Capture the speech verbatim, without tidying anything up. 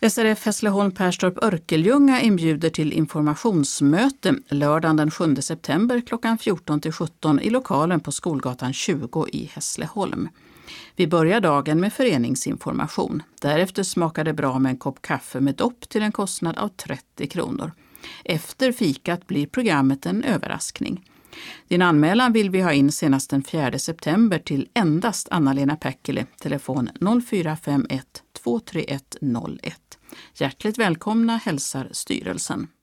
S R F Hässleholm Perstorp Örkelljunga inbjuder till informationsmöte lördagen den sjunde september klockan fjorton till sjutton i lokalen på Skolgatan tjugo i Hässleholm. Vi börjar dagen med föreningsinformation. Därefter smakar det bra med en kopp kaffe med dopp till en kostnad av trettio kronor. Efter fikat blir programmet en överraskning. Din anmälan vill vi ha in senast den fjärde september till endast Anna-Lena Päckele, telefon noll fyra fem ett två tre ett noll ett. Hjärtligt välkomna hälsar styrelsen.